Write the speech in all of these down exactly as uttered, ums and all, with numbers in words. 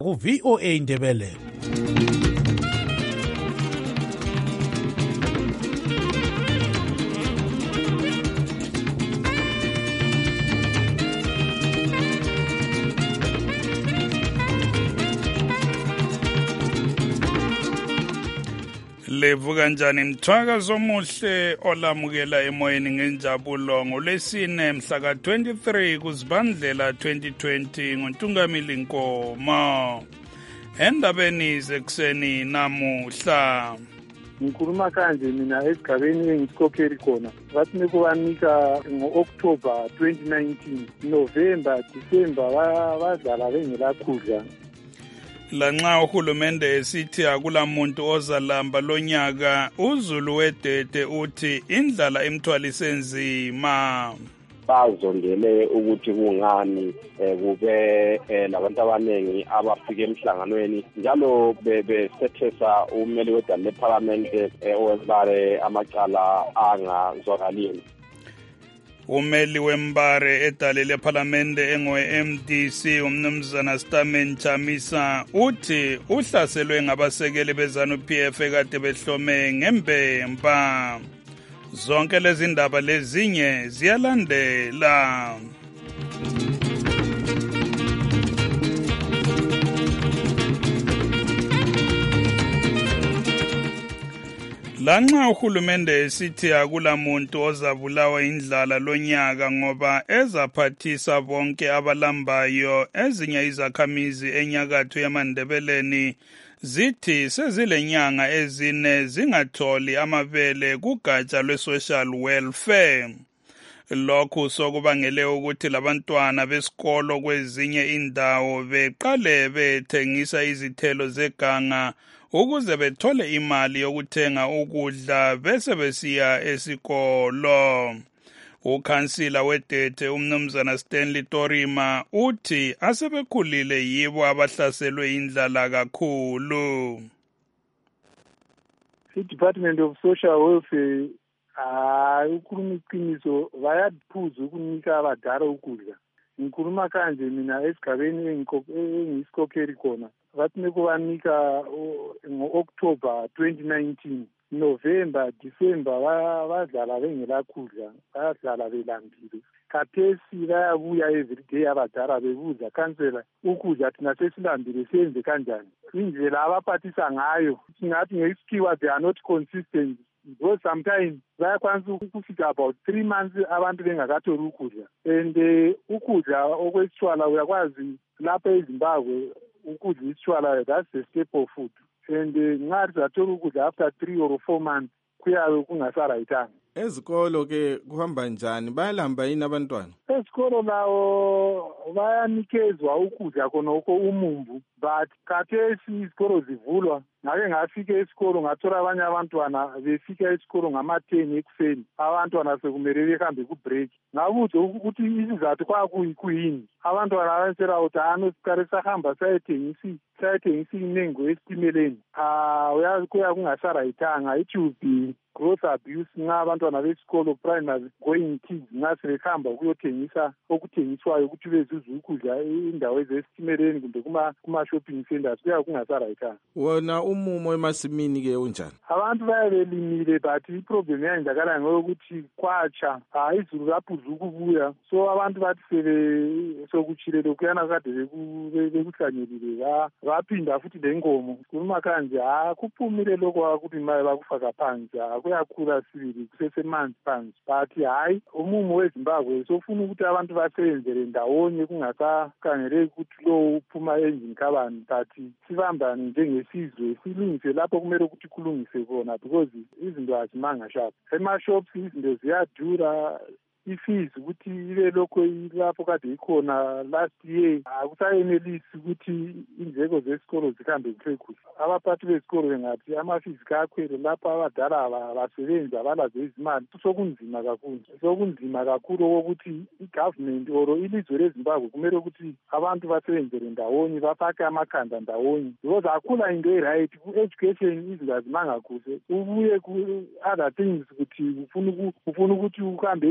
ku V O A Ndebele. Levu kanjani mthwakazo omuhle olamukela emoyeni ngenjabulo ngolwesine mhla ka twenty-three kuZibandlela twenty twenty ngoNtungamili Nkomo. Endabeni zekuseni namuhla ngikhuluma kanje mina esigabeni engisikhokheli khona bathi nikubanika ngo-October twenty nineteen, November, December badlala bengela khudla. Lanxa uhulumende esithi akula muntu ozalamba lonyaka, uZulu wedede uthi indlala imthwalise nzima. Bazondele ukuthi kungani kube labantu abanengi abafika emhlanganweni njalo besethesa umeli wedala leParliament owembare amacala angazwakalini. Umeli wembare edale leParlamente engowe-M D C umnumzana Stamen Chamisa uthi uhlaselwe ngabasekeli beZANU-P F ekade behlome ngembemba. Zonke lezi ndaba lezinye ziyalandela. Lanxa uhulumende esithi akula muntu ozabulawa indlala lonyaka ngoba ezaphathisa bonke abalambayo, ezinye izakhamizi enyakatho yamaNdebeleni zithi sezilenyanga ezine zingatholi amabele kugatsha lwe-social welfare. Lokhu sokubangele ukuthi labantwana besikolo kwezinye indawo beqale bethengisa izithelo zeganga ukuze bethole imali yokuthenga ukudla bese besiya esikolo. Ukhansila wedete umnumzana Stanley Torima uthi asebekhulile yibo abahlaselwe indlala kakhulu. I-Department of Social Welfare hayi ukhuluma iqiniso bayaphuza ukunika abadala ukudla. Ngikhuluma kanje mina esigabeni engisikhokheli khona bathi nikubanika ngo-October twenty nineteen, November, December badlala bengela khudla, badlala belambile. Khathesi bayabuya everyday abadala bebuza khansela ukudla thina sesilambile senze kanjani. Indlela abaphathisa ngayo singathi ngesikhiwa they are not consistent. Because sometimes bayakwanisa ukufika about three months abantu bengakatholi ukudla. And ukudla okwesitshwala uyakwazi lapha eZimbabwe ukudla isitshwala that's the staple food. And nxa sizathola ukudla after three or four months kuyabe kungasarayithanga. Ezikolo ke kuhamba njani? Bayalamba yini abantwana? Ezikolo lawo bayanikezwa ukudla khonokho umumbu, but khathesi izikolo zivulwa. Ngake ngafika esikolo ngathola abanye abantwana befika esikolo ngama-ten ekuseni, abantwana sekumele behambe ku-break. Ngabuza ukuthi isizathu kwakuyini. Abantwana abantshela ukuthi hano sikare sahamba sayethengisa sayethengisa inengo esitimeleni. Ah uyazi kuya kungasarayithanga, it will be growth abuse nxa abantwana besikolo primary going kids nxa sebehamba ukuyothengisa okuthengiswayo ukuthi bezuze ukudla indawo ezesitimeleni kumbe kuma-shopping centers kuya kungasarayithanga. Wona umumo emasimini ke unjani? Abantu bayabelimile but iproblem yayenzakala ngokuthi kwatsha hayi izulu laphuza ukubuya, so abantu bathi sebe sokuchile lokuyana kade bekuhlanyelile baphinda futhi lenkomo. Kuluma kanje ha kuphumile lokho ukuthi maye bakufaka phansi kuyakhula sibili kusesemanzi phansi, but hayi umumo weZimbabwe sofuna ukuthi abantu basebenzele ndawonye kungasakhangeleki ukuthi lo uphuma endlini kabani, but sibambane njengesizwe silungise lapho kumele ukuthi kulungise khona because izinto azimanga sharp. Ema-shops izinto ziyadura, ifees ukuthi ibe lokho lapho kade ikhona last year akusayenelisi ukuthi indleko zesikolo zihambe kuhle kuhle. Abaphathi besikolo bengathi ama-fees kakhwele lapho abadala abasebenzi abalazo izimali sokunzima kakhulu. Sokunzima kakhulu ukuthi i-government or ilizwe leZimbabwe kumele ukuthi abantu basebenzele ndawonye bafake amakhanda ndawonye because akhula into e-right ku-education izinto azimanga kuhle. Ubuye ku-other things ukuthi ufuna ukuthi uhambe even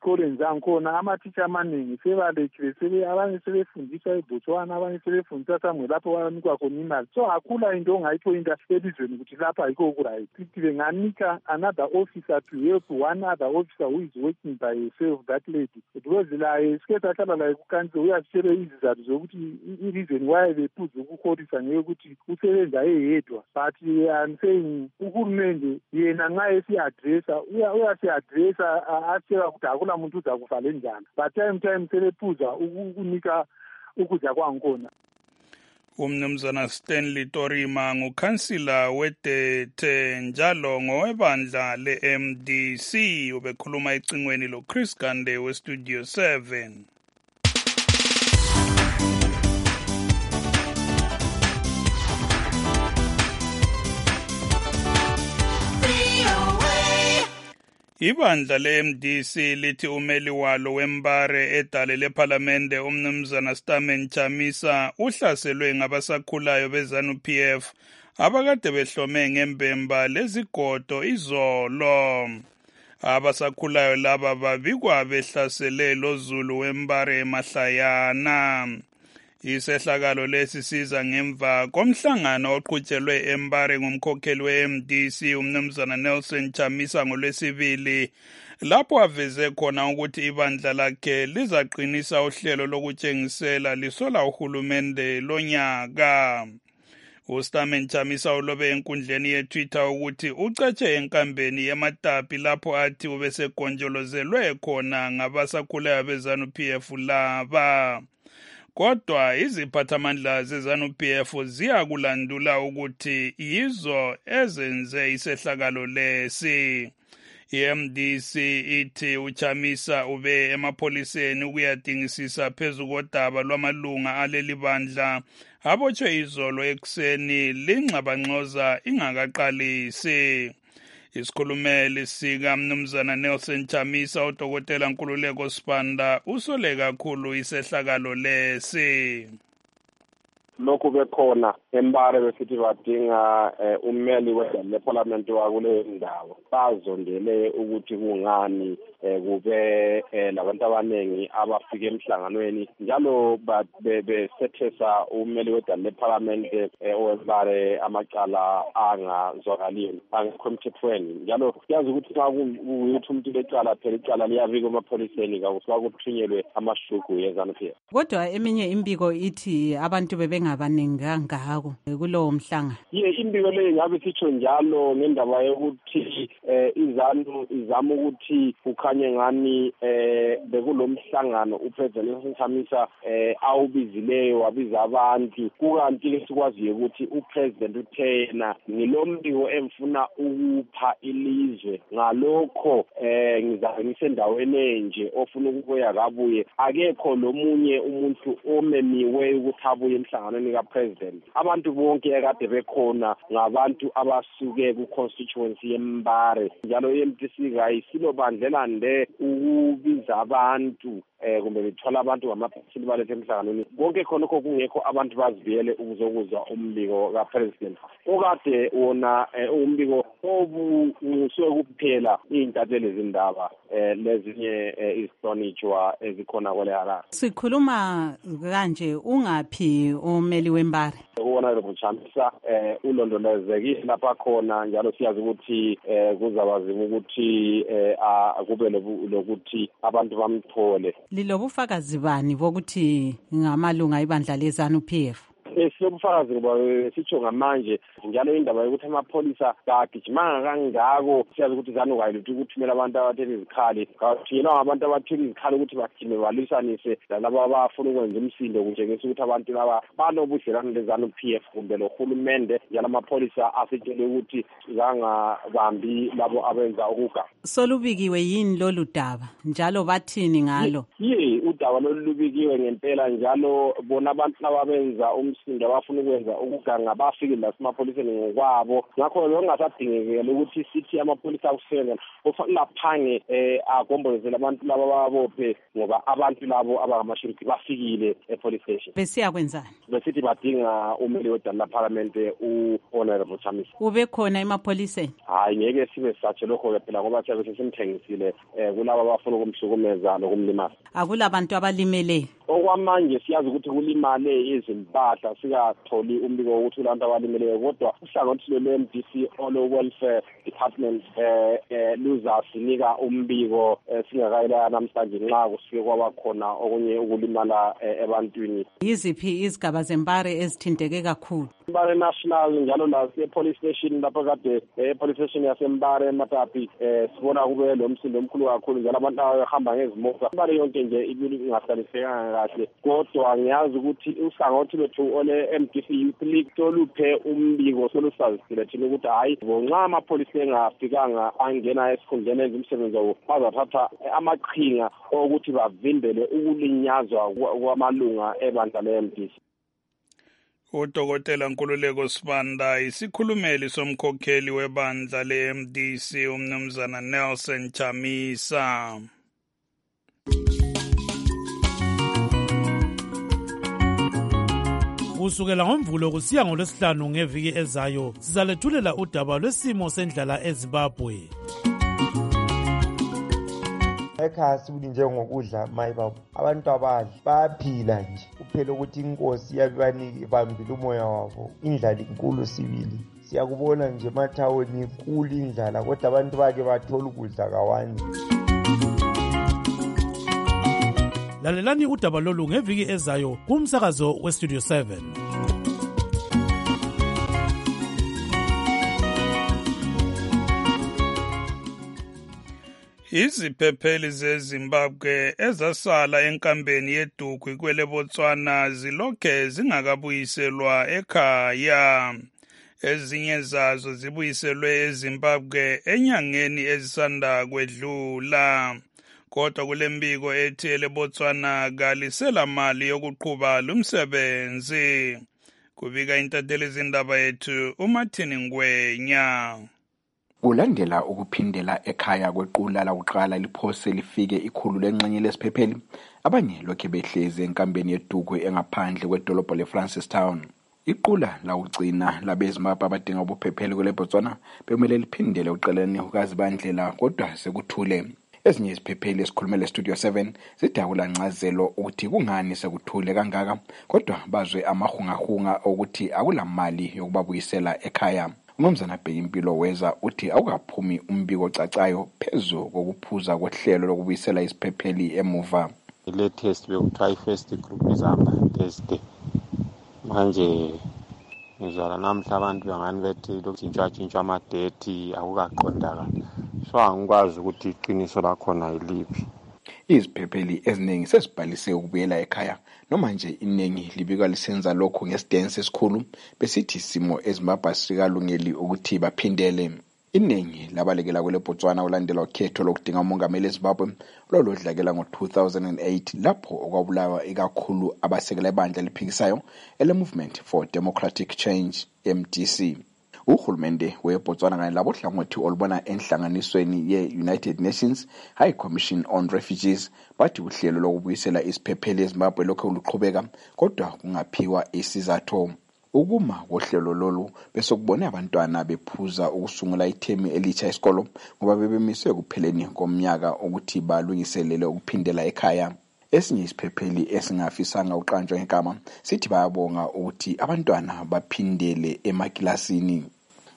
ezikoleni zangikhona amatitsha amaningi sebalekile, abanye sebefundisa eBotswana, abanye sebefundisa samwe lapho banikwa khona imali. So akula into ongayithola elizweni ukuthi lapha yikho kuright. Ukuthi benganika another officer to help one other officer who is working by herself, that lady. Because laye sike sahlala laye kukanti uyasitshela izizathu zokuthi i-reason why bephuza ukuholisa ngeyokuthi usebenza eyedwa. But I'm saying uhulumende yena nxa esi-addressa uyasi-addressa atshela ukuthi akula muntu uzakufa le njalo. But time time sebephuza ukunika ukudla kwangikhona. Umnumzana Stanley Torima ngukhansila weDete njalo ngowebandla le-M D C ubekhuluma ecingweni lo Chris Gande weStudio seven. Ibandla le-M D C lithi umeli walo wembare edale lephalamende umnumzana Stamen Chamisa uhlaselwe ngabasakhulayo beZANU-P F abakade behlome ngembemba lezigodo izolo. Abasakhulayo laba babikwa behlasele loZulu wembare eMahlayana. Isehlakalo lesi siza ngemva komhlangano oqhutshelwe eMbare ngumkhokheli we-M D C umnumzana Nelson Chamisa ngolwesibili lapho aveze khona ukuthi ibandla lakhe lizaqinisa uhlelo lokutshengisela lisola uhulumende lonyaka. uStamen Chamisa ulobe enkundleni yeTwitter ukuthi ucetshe enkambeni yeMatapi lapho athi ubesegonjolozelwe khona ngabasakhulayo beZANU-P F laba. Kodwa iziphathamandla zeZANU-P F ziyakulandula ukuthi yizo ezenze isehlakalo lesi. I-M D C ithi uChamisa ube emapholiseni ukuyadingisisa phezu kodaba lwamalunga aleli bandla abotshwe izolo ekuseni lingxabangxoza ingakaqalisi. Isikhulumeli sika mnumzana Nelson Chamisa uDokotela Nkululeko Sibanda usole kakhulu isehlakalo lesi. Lokhu bekhona eMbare besithi badinga ummeli weParliament wakule ndawo bazondele ukuthi kungani kube labantu abanengi abafika emhlanganweni njalo besethesa ummeli weParliament oweMbare amacala angazwakali angekho emthethweni njalo yazi ukuthi xa kuyuthi umuntu lecala phela icala liyabika emapholiseni kakusiba kuthunyelwe amashugu yeZANU-P F. Kodwa eminye imbiko ithi abantu bebe ngabaningi kangako kulowo mhlanga. Ye imbiko le ngabe sitsho njalo ngendaba yokuthi iZANU izama ukuthi ukhanye ngani bekulomhlangano uPresident Chamisa awubizileyo wabiza abantu kukanti ke sikwaziyo ukuthi uPresident uthena ngilombiko emfuna ukupha ilizwe ngalokho ngizabe ngisendaweni enje ofuna ukubuya kabuye akekho lomunye umuntu omemiwe ukuthi abuye emhlanganweni kaPresident. Abantu bonke akade bekhona ngabantu abasuke ku-constituency yeMbare njalo i-M D C kayisilo bandlela nde ukubiza abantu eh kumbe bethola abantu ngamaphasili balethe emhlanganweni konke khonokho kungekho abantu bazibiyele ukuzokuzwa umbiko kaPresident okade wona umbiko obusuke kuphela intatheli zindaba eh lezinye istonitshwa ezikhona kwele Harare. Sikhuluma kanje ungaphi umeli wembare? Uwona lobuchamisa eh ulondolezekile lapha khona njalo siyazi ukuthi eh kuzabazima ukuthi eh akube lokuthi abantu bamthole. Lilobufakazi bani bokuthi ngamalunga ibandla leZANU-P F? Esibufakazi ngoba sitsho ngamanje njalo indaba yokuthi amapholisa kagijimanga kangako siyazi ukuthi ZANU kayiluthi ukuthumela abantu abathela izikhali kathiyelwa ngabantu abathela izikhali ukuthi bagijime balisanise labo abafuna ukwenza umsindo kunjengisa ukuthi abantu laba banobudlelwane leZANU-P F kumbe lohulumende njalo amapholisa asitshele ukuthi zangabambi labo abenza ukuga. Solubikiwe yini lolu daba njalo bathini ngalo? Ye udaba lolubikiwe ngempela njalo bona abantu ababenza umsindo into abafuna ukwenza ukuganga bafike la simapoliseni ngokwabo ngakho lo kungasadingekile ukuthi sithi amapholisa akusebenza kufanele aphange eh agombolozele abantu laba babophe ngoba abantu labo abangamasherifi bafikile e-police station. Besiya kwenzani? Besithi badinga umeli wedala laparlament u-Honorable Chamisa. Ube khona emapholiseni? Hayi ngeke sibe satshe lokho phela ngoba siyabe sesimthengisile eh kulabo abafuna ukumhlukumeza nokumlimaza. Akulabantu abalimele? Okwamanje siyazi ukuthi kulimale izimpahla sikatholi umbiko wokuthi kulantu abalimeleyo kodwa uhlangothi lwe-M D C Olo Welfare Department eh eh luzasinika umbiko singakayela namhlanje nxa kusike kwaba khona okunye ukulimala ebantwini. Yiziphi izigaba zempare ezithinteke kakhulu? Mbare National njalo la police station lapha kade eh police station yasembare Matapi eh sibona kube lo msindo omkhulu kakhulu njalo abantu abahamba ngezimoto mbare yonke nje ibili ingahlaliseka kahle kodwa ngiyazi ukuthi uhlangothi lwethu ole M D C Youth League soluphe umbiko solusazisile thina ukuthi hayi bonxa amapholisa engafikanga angena esikhundleni ezimsebenzi wabo bazathatha amaqhinga ukuthi bavimbele ukulinyazwa kwamalunga ebandla le-M D C. Udokotela Nkululeko Sibanda isikhulumeli somkhokheli webandla le-M D C umnumzana Nelson Chamisa. Kusukela ngoMvulo kusiya ngoLwesihlanu ngeviki ezayo sizalethulela udaba lwesimo sendlala eZimbabwe. Ekhaya sibuli njengokudla mayibaba abantu abadla bayaphila nje kuphela ukuthi inkosi yabanike bambile umoya wabo indlala inkulu sibili siyakubona nje emathawuni inkulu indlala kodwa abantu bake bathola ukudla kawani. Lalelani udaba lolu ngeviki ezayo kumsakazo weStudio seven. Iziphepheli zeZimbabwe ezasala enkambeni yeDukwi kwele Botswana zilokhe zingakabuyiselwa ekhaya. Ezinye zazo zibuyiselwe eZimbabwe enyangeni ezisanda kwedlula. Kodwa kule mbiko ethi ele Botswana kalisela mali yokuqhuba lumsebenzi. Kubika intatheli zindaba yethu uMartin Ngwenya. Kulandela ukuphindela ekhaya kwequla lakuqala liphose lifike ikhulu lenxenye lesiphepheli abanye lokhe behlezi enkambeni yeDukwe engaphandle kwedolobho leFrancistown. Iqula lawugcina labeZimbabwe abadinga ubuphepheli kwele Botswana bemele liphindele uqeleni ukazibandlela kodwa sekuthule. Ezinye iziphepheli esikhulumele Studio seven zidakula ncazelo ukuthi kungani sekuthule kangaka kodwa bazwe amahungahunga ukuthi akulamali yokubabuyisela ekhaya. Umnumzana Bheyimpilo weza uthi awukaphumi umbiko ocacayo phezu kokuphuza kohlelo lokubuyisela isiphepheli emuva. Latest bekuthiwa i-first group izahamba Thursday. Manje ngizwala namhla abantu bangani bethi lokutshintshwa amadethi akukaqondakala. So angikwazi ukuthi iqiniso lakhona yiliphi. Iziphepheli eziningi sesibhalise ukubuyela ekhaya noma nje iningi libika lisenza lokho ngesidense esikhulu besithi isimo eZimbabwe sikalungeli ukuthi baphindele. Iningi labalekela kwele Botswana ulandela ukhetho lokudinga umongameli eZimbabwe olodlakela ngo-two thousand eight lapho okwabulawa ikakhulu abasekela ibandla liphikisayo ele Movement for Democratic Change M D C. Uhulumende weBotswana kanye labohlangothi olubona enhlanganisweni ye-United Nations High Commission on Refugees bathi uhlelo lokubuyisela isiphepheli eZimbabwe lokho luqhubeka kodwa kungaphiwa isizathu. Ukuma kohlelo lolu bese kubone abantwana bephuza ukusungula ithemi elitsha esikolo ngoba bebemiswe kupheleni komnyaka ukuthi balungiselele ukuphindela ekhaya. Esinye isiphepheli esingafisanga uqanjwa igama sithi bayabonga ukuthi abantwana baphindele emakilasini.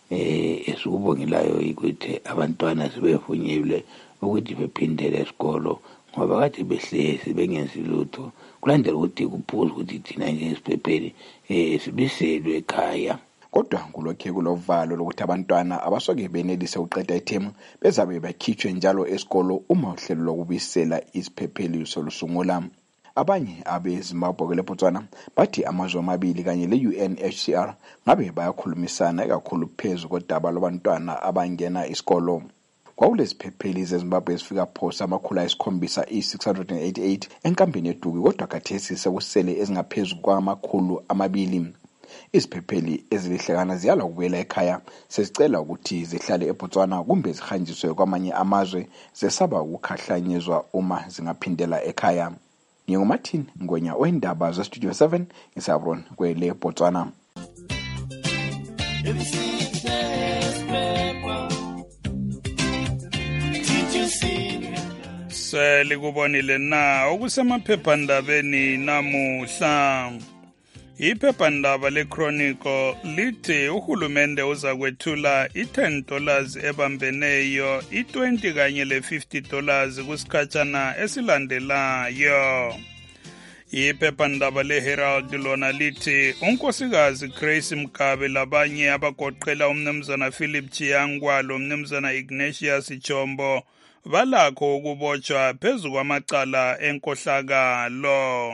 Eh esukubongilayo ukuthi abantwana sibevunyelwe ukuthi bephindele esikolo ngoba kade behlezi bengenzi lutho kulandela ukuthi kuphuza ukuthi thina njengesiphepheli eh sibiselwe ekhaya. Kodwa kulokhe kulovalo lokuthi abantwana abasoke benelise uqeda ithemu bezabe bakhitshwe njalo esikolo uma uhlelo lokubuyisela isiphepheli solusungula. Abanye abeZimbabwe kwele Botswana bathi amazwe amabili kanye le-U N H C R ngabe bayakhulumisana ekakhulu phezulu kodaba lwabantwana abangena isikolo. Kwawuleziphepheli zeZimbabwe ezifika phosa amakhulu ayisikhombisa i-six hundred eighty-eight enkambeni eduku kodwa khathesi sekusele ezingaphezu kwamakhulu amabili. Iziphepheli ezilihlekana ziyala ukubuyela ekhaya sezicela ukuthi zihlale eBotswana kumbe zihanjiswe kwamanye amazwe zesaba ukukhahlanyezwa uma zingaphindela ekhaya. NginguMartin Ngwenya oindaba ze Studio seven ngisabron kwele Botswana. Selikubonile na okusemaphephandabeni namuhla. Iphephandaba leChronicle lithi uhulumende uza kwethula i-ten dollars ebambeneyo, i-twenty kanye le-fifty dollars kusikhatshana esilandelayo. Iphephandaba leHerald lona lithi unkosikazi Grace Mgabe labanye abagoqela umnumzana Philip Chiyangwa lo mnumzana Ignatius Chombo balakho ukubotshwa phezu kwamacala enkohlakalo.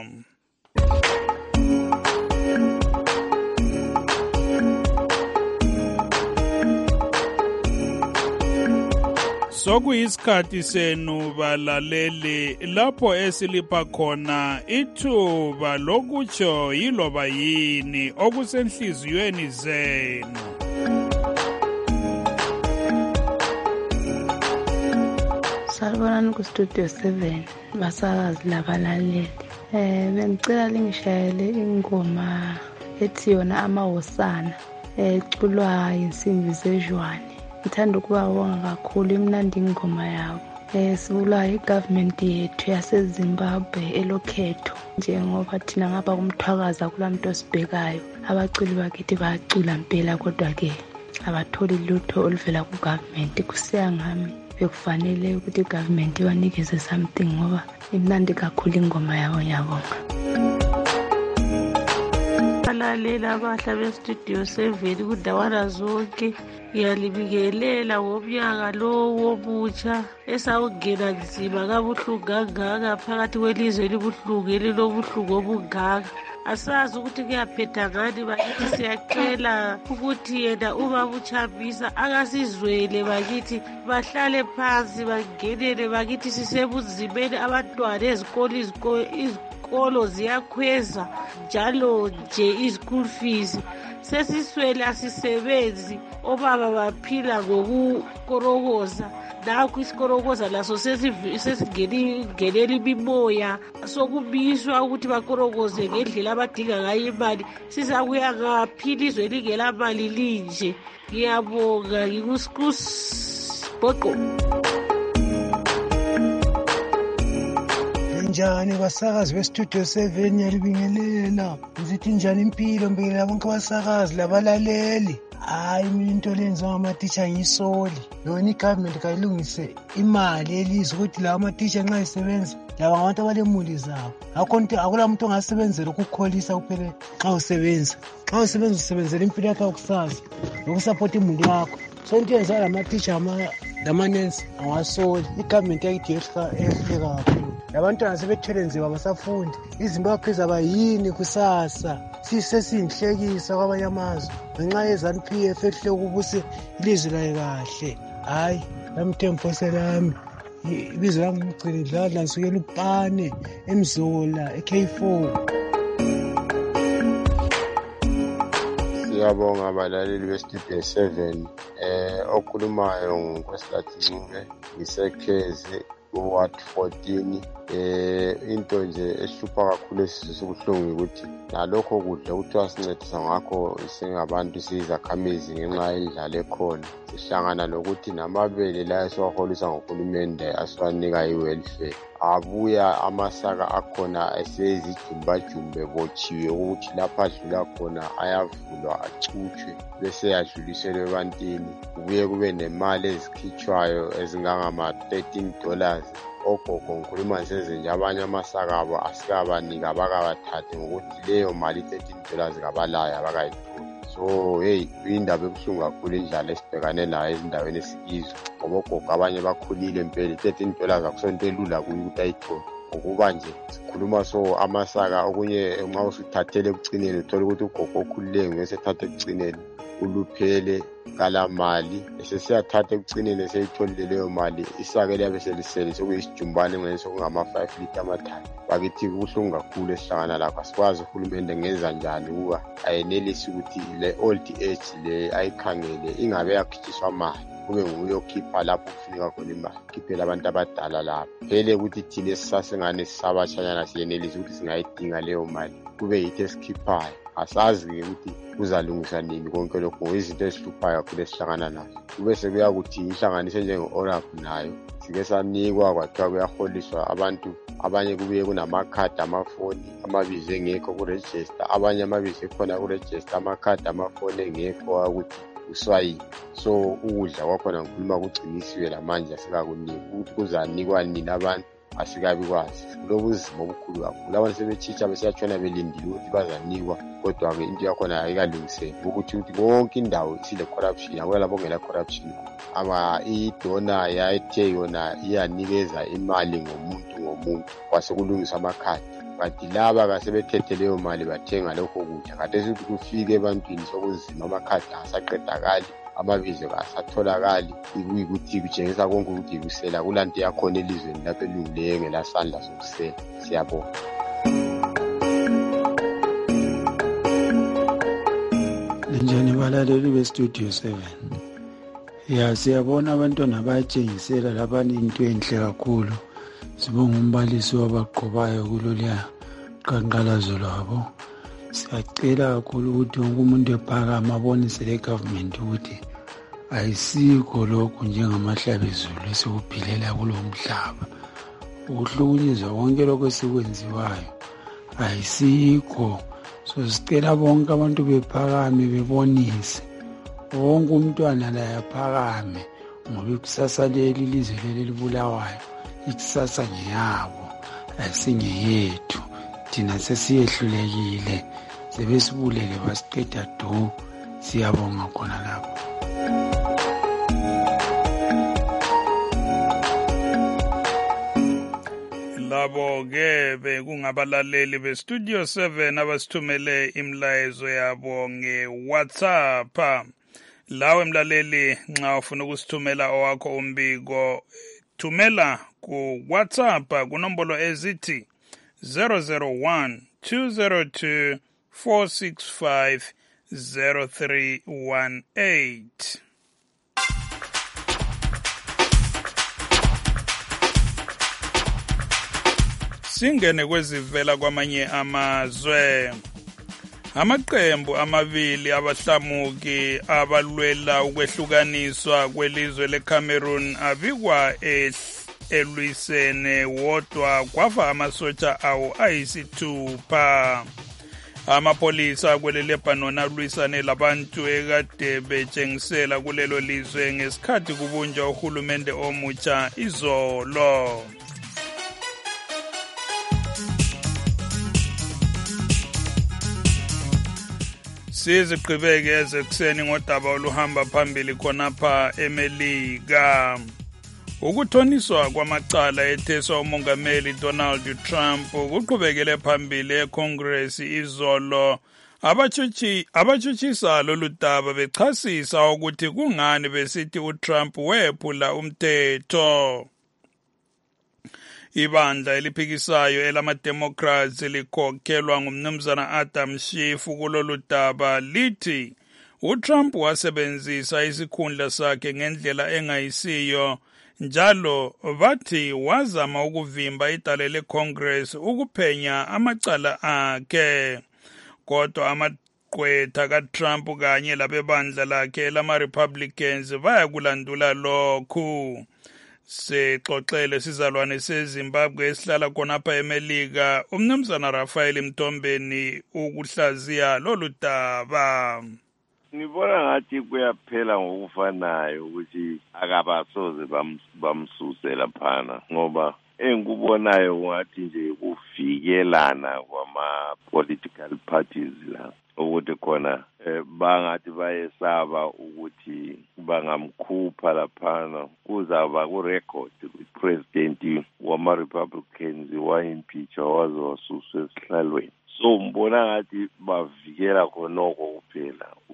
Sokuyisikhathi senu balaleli lapho esilipha khona ithuba lokutsho yiloba yini okusenhliziyweni zenu. Salibonani ku Studio seven basakazi labalaleli. Eh bengicela lingishayele ingoma ethi yona amahosana eculwa insimbi zejwane. Ngithanda ukubabonga kakhulu imnandi ingoma yabo. Eh sibula igovernment yethu yaseZimbabwe elokhetho njengoba thina ngapha kumthwakaza kulamuntu osibhekayo. Abaculi bakithi bayacula impela kodwa ke abatholi lutho oluvela ku government. Kusiya ngami bekufanele ukuthi igovernment iwanikeze something ngoba imnandi kakhulu ingoma yabo. Ngiyabonga. Alalela abahla beStudio seven kudawana zonke. Ngiyalibikelela ngomnyaka lo wobutsha esawungena nzima kabuhlungu kangaka phakathi kwelizwe elibuhlungu elilobuhlungu obungaka. Asazi ukuthi kuyaphetha ngani bakithi, siyacela ukuthi yena uma buchambisa akasizwele bakithi, bahlale phansi bangenele bakithi, sisebunzimeni abantwana ezikolo izikolo ziyakhweza njalo nje izikhool fees. Sesiswele asisebenzi, obaba baphila ngokukorokoza. Nakho isikorokoza laso sesingenela imimoya, sokubiswa ukuthi bakorokoze ngendlela abadinga ngayo imali. Sizakuya ngaphi ilizwe lingela mali linje? Ngiyabonga, ngikuskus Bhoqo. Njani basakazi beStudio seven yalibingelela. Ngizithi njani impilo mbingelela bonke abasakazi labalaleli. Hayi mina into lenziwa ngamatitsha ngiyisoli. Yona igovernment kayilungise imali elizwe ukuthi lawa amatitsha nxa isebenza laba ngabantu abalemuli zabo. Akho nto akula muntu ongasebenzela ukukholisa kuphela xa usebenza. Xa usebenza usebenzela impilo yakho kusasa nokusupport imuli yakho. So into yenziwa lamatitsha lamanensi awasoli. Igovernment yakithi yehluleka kakhulu. Labantwana sebethwele nzima basafundi. Izimbabwe izaba yini kusasa? Sisesiyinhlekisa kwabanye amazwe ngenxa yeZANU P F ehle ukubuse ilizwe layo kahle. Hayi lamthemphose lami ibizo lami ngicile dlala nsukela uPane eMzola eK four. Siyabonga abalaleli beStudio seven. Eh okhulumayo nguNkosikazi Ncube ngisekhezi Ward fourteen. Eh into nje esihlupha kakhulu esizwe sobuhlungu ukuthi nalokho kudla ukuthi sincedisa ngakho singabantu sizakhamizi ngenxa yendlala ekhona. Sihlangana lokuthi namabele la esiwaholisa ngohulumende asiwanika iwelfare. Abuya amasaka akhona esezijumba-jumbe botshiwe ukuthi lapha adlula khona ayavulwa achutshwe bese yadluliselwe ebantwini. Kubuye kube nemali ezikhitshwayo ezingangama thirteen dollars. Ogogo ngikhuluma nje nje abanye amasaka abo asikabanika abakabathathe ngokuthi leyo mali thirteen dollars kabalayo abakayitholi. So hey indaba ebuhlungu kakhulu indlala esibhekane nayo ezindaweni esikizo ngoba ogogo abanye bakhulile impela thirteen dollars akusonto elula kuyo ukuthi ayithole. Ngokuba nje sikhuluma so amasaka okunye nxa usuthathele ekucineni uthola ukuthi ugogo okhulile ngesethathe ekucineni uluphele kala mali esesiyathatha ekucineni eseyitholile leyo mali isake liyabe selisele sokuyisijumbane ngene sokungama-five litre amathathu bakithi kubuhlungu kakhulu esihlangana lakho asikwazi uhulumende ngenza njani ukuba ayenelisi ukuthi le old age le ayikhangele ingabe yakhitshiswa mali kube nguye okhipha lapho kufuneka khona imali khiphela abantu abadala lapho phele ukuthi thina esisasengane sisabatshanyana siyenelisa ukuthi singayidinga leyo mali kube yithi esikhiphayo asazi-ke ukuthi kuzalungisa nini konke lokho ngoyizinto ezihluphayo kakhulu esihlangana nazo kube sekuyakuthi ihlanganise njenge-oracle nayo sike sanikwa kwathiwa kuyaholiswa abantu abanye kubuye kunamakhadi amafoni amabizo engekho kurejista abanye amabizo ekhona kurejista amakhadi amafoni engekho akuthi uswayini so ukudla kwakhona ngikhuluma kugcinisiwe lamanje asikakuniki ukuthi kuzanikwa nini abantu asikabi kwazi kulobuzima obukhulu kakhulu abantu sebetshitsha besiyatshona belindile ukuthi bazanikwa kodwa-ke into yakhona ayikalungiseki ukuthi ukuthi konke indawo isile-corruption akula lapho kungela corruption ama idona yayithe yona iyanikeza imali ngomuntu ngomuntu kwasekulungiswa amakhadi kanti laba kasebethethe leyo mali bathenga lokho kudla khathesi ukuthi kufike ebantwini sokunzima amakhadi asaqedakali amabizo kasatholakali ikuyikuthi kutshengisa konke ukuthi kusela kulanto yakhona elizweni lapho elungileyo ngelasandla sokusela siyabonga. Linjani balaleli bestudio seven. Ya siyabona abantwana bayatshengisela lapha into enhle kakhulu. Sibonga umbalisi wabaqobayo kuloliya qanqalazo lwabo. Siyacela kakhulu ukuthi wonke umuntu ephakama abonise le government ukuthi ayisikho lokhu njengamahlabezulu esikuphilela kulo mhlaba. Ukuhlukunyezwa konke lokho esikwenziwayo ayisikho. So sicela bonke abantu bephakame bebonise. Wonke umntwana la yaphakame ngoba ikusasa leli ilizwe leli libulawayo. Ikusasa ngeyabo ayisingeyethu. Thina sesiyehlulekile sebesibulele basiqeda du siyabonga khona lapho. Labo ke bekungabalaleli bestudio seven abasithumele imlayezo yabo nge-WhatsApp. Lawe mlaleli nxa ufuna ukusithumela owakho umbiko thumela ku WhatsApp kunombolo ezithi zero zero one two zero two four six five zero three one eight. Singene kwezivela kwamanye amazwe. Amaqembu amabili abahlamuki abalwela ukwehlukaniswa kwelizwe leCameroon abikwa elwisene wodwa kwafa amasotsha awo ayisithupha. Amapolisa kwele Lebanon alwisane labantu ekade betshengisela kulelo lizwe ngesikhathi kubunjwa uhulumende omutsha izolo. Siziqhubeke ezekuseni ngodaba oluhamba phambili khonapha eMelika. Ukuthoniswa kwamacala etheswa umongameli Donald Trump kuqhubekele phambili eCongress izolo. Abatshutshi abatshutshisa lolu daba bechasisa ukuthi kungani besithi uTrump wephula umthetho. Ibandla eliphikisayo elama-Democrats likhokhelwa ngumnumzana Adam Schiff kulolu daba lithi uTrump wasebenzisa isikhundla sakhe ngendlela engayisiyo njalo bathi wazama ukuvimba idale leCongress ukuphenya amacala akhe. Kodwa amaqwetha kaTrump kanye labebandla lakhe lama-Republicans bayakulandula lokhu. Sexoxele sizalwane seZimbabwe esihlala khonapha eMelika umnumzana Rafael Mtombeni ukuhlaziya lolu daba. Ngibona ngathi kuyaphela ngokufanayo ukuthi akabasoze bamsuse laphana ngoba engikubonayo ngathi nje kuvikelana kwama-political parties la ukuthi khona bangathi bayesaba ukuthi bangamkhupha laphana kuzaba ku-record president wama-Republicans wa-impeacha waze wasuswa esihlalweni. So mbona ngathi bavikela khonoko kuphela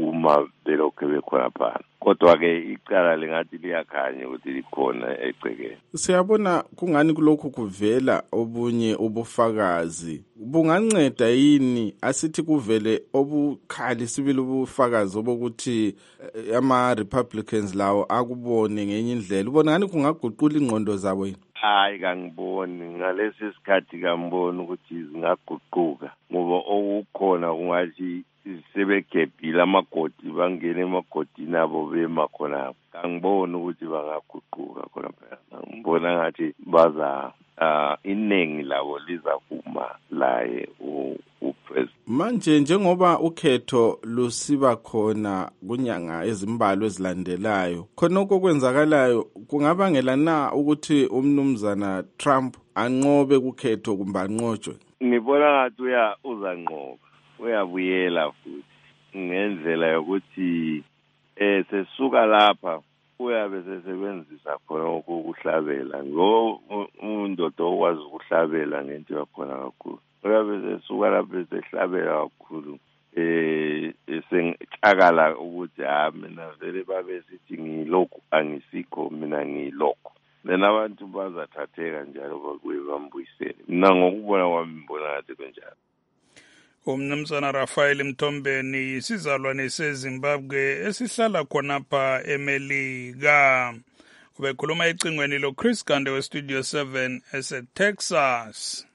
uma belokhu bekhona phana. Kodwa-ke icala lingathi liyakhanya ukuthi likhona egcekeni. Siyabona kungani kulokhu kuvela obunye ubufakazi. Bunganceda yini asithi kuvele obukhali sibili ubufakazi obokuthi ama-Republicans lawo akubone ngenye indlela. Ubona ngani kungaguqula ingqondo zabo yini? Hayi kangiboni ngalesi sikhathi kangiboni ukuthi zingaguquka ngoba okukhona kungathi sebegebhile amagodi bangene emagodini abo bema khona. Kangiboni ukuthi bangaguquka khona phela. Ngibona ngathi baza uh, iningi labo liza kuma laye upresident. Manje njengoba ukhetho lusiba khona kunyanga ezimbalwa ezilandelayo, khona okwenzakalayo kungabangela na ukuthi umnumzana Trump anqobe ukhetho kumbe anqotshwe? Ngibona ngathi uya uzanqoba, uyabuyela futhi ngendlela yokuthi eh sesuka lapha uyabe sesebenzisa khona ukuhlabela. Ngo undodo okwazi ukuhlabela ngento yakhona kakhulu. Uyabe sesuka lapha sehlabela kakhulu eh esengcakala ukuthi ha mina vele babe sithi ngilokhu angisikho mina ngilokho. Lena abantu bazathatheka njalo bakuye bambuyisele. Mina ngokubona kwami ngibona ngathi kanjalo. Umnumzana Raphael Mtombeni isizalwane seZimbabwe esihlala khonapha eMelika. Ubekhuluma ecingweni lo Chris Gande we Studio seven eseTexas.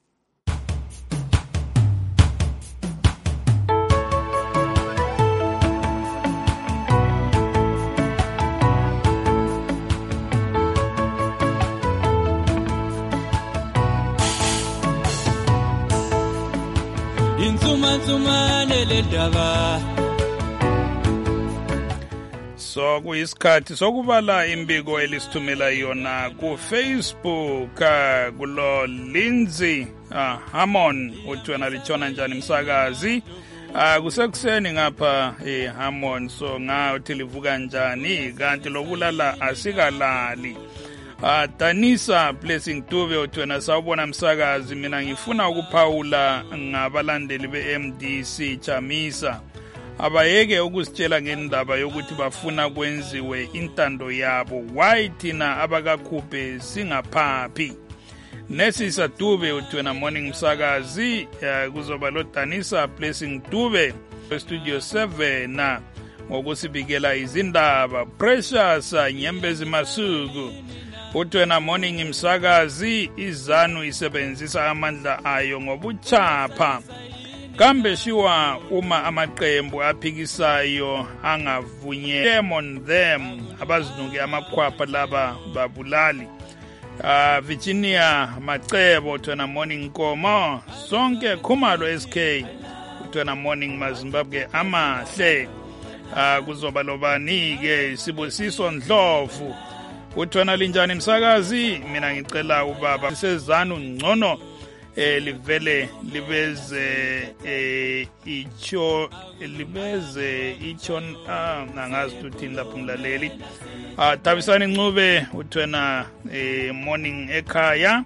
So kuyisikhathi sokubala imbiko elisithumela yona ku Facebook kulo Lindsay uh, Hammond uthi wena litshona njani msakazi. Uh, kusekuseni ngapha eh, Hammond so nga uthi livuka njani kanti lokulala asikalali. Uh, Danisa Blessing Dube uthi wena sawubona msakazi mina ngifuna ukuphawula ngabalandeli be-M D C Chamisa abayeke ukusitshela ngendaba yokuthi bafuna kwenziwe intando yabo. Why thina abakakhuphe singaphaphi? Nesisa Dube uthi wena morning msakazi. Uh, kuzoba lo Danisa Blessing Dube Studio seven na ngokusibikela izindaba. Precious Nyembezi Masuku uthi wena morning msakazi. Izanu isebenzisa amandla ayo ngobuchapha kambe shiwa uma amaqembu aphikisayo angavunyelwe on them abazinuke amakhwapha laba babulali. Uh, Virginia Macebo uthi wena morning Nkomo sonke Khumalo S K uthi wena morning maZimbabwe amahle. Uh, kuzoba lobani-ke Sibusiso Ndlovu uthi wena linjani msakazi mina ngicela ubaba sezanu ngcono eh livele libeze eh icho libeze ichon ah nangazi uthini lapho ngilaleli. Ah Thabisani Ncube uthi wena eh morning ekhaya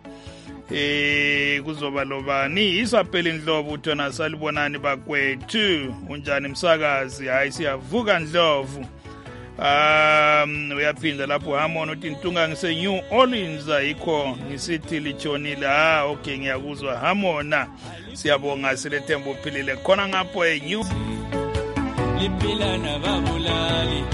eh kuzoba lobani Isabel Ndlovu uthi wena salibonani bakwethu unjani msakazi. Hayi siyavuka Ndlovu. Um uyaphinda lapho Hammond uthi Ntunga ngise New Orleans ayikho ngisithi lichonile. Ah okay ngiyakuzwa Hammond. Siyabonga silethemba uphilile khona ngapho eNew liphila nababulali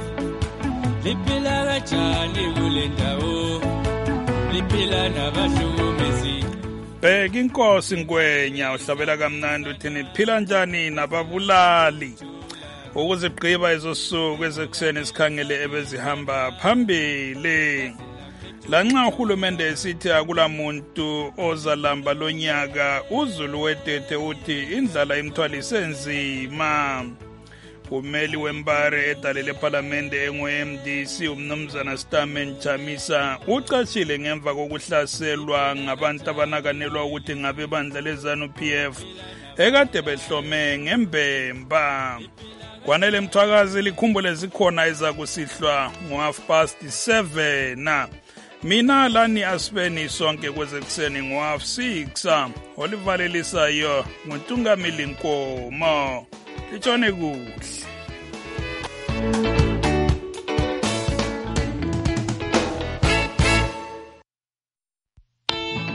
liphila kanjani kule ndawo liphila nabahlukumezi. Bheka inkosi Ngwenya uhlabela kamnandi uthi niphila njani nababulali. Ukuzigqiba izosuku ezekuseni sikhangele ebezihamba phambili. Lanxa uhulumende esithi akula muntu ozalamba lonyaka uZulu wetete uthi indlala imthwalise nzima. Umeli wembare edalele parliamente engu-M D C umnumzana Stamen Chamisa ucashile ngemva kokuhlaselwa ngabantu abanakanelwa ukuthi ngabe bandla leZANU P F ekade behlome ngembemba. Kwanele Mthwakazi likhumbule zikhona ezakusihlwa ngo-half past seven na mina lani asibeni sonke kwezekuseni ngo-half six olivalelisayo nguNtungamili Nkomo litshone kuhle.